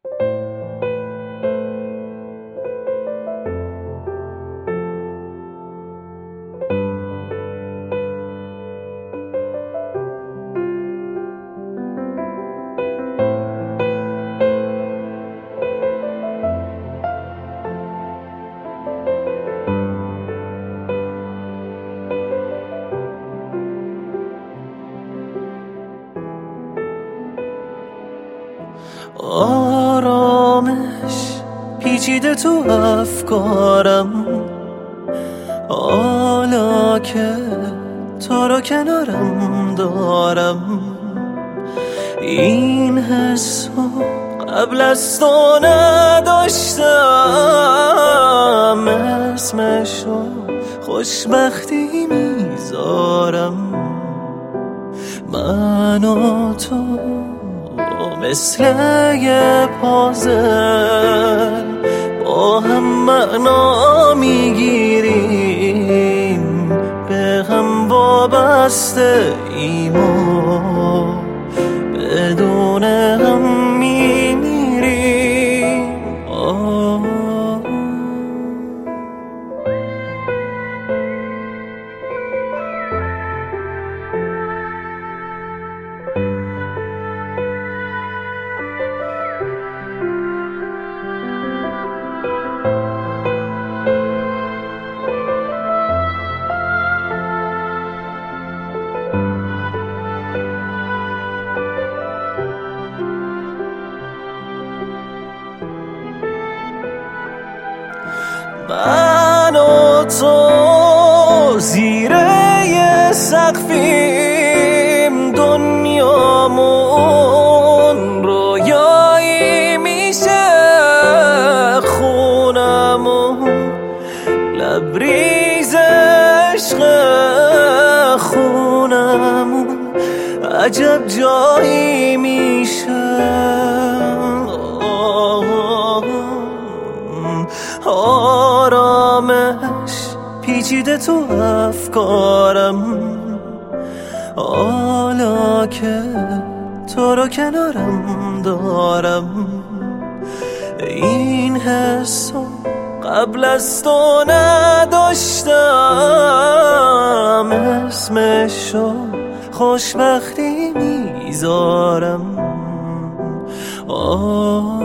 آرامش پیچیده تو افکارم، حالا که تو رو کنارم دارم. این حسو قبل از تو نداشتم، اسمشو خوشبختی میذارم. من و تو مثل یه پازل با هم معنا میگیریم، به هم وابسته ایم و بدون هم میمیریم. من و تو زیر یه سقفیم، دنیامون رویایی میشه، خونمون لبریز عشق، خونمون عجب جایی میشه. آرامش پیچیده تو افکارم، حالا که تو رو کنارم دارم. این حسو قبل از تو نداشتم، اسمشو خوشبختی میذارم.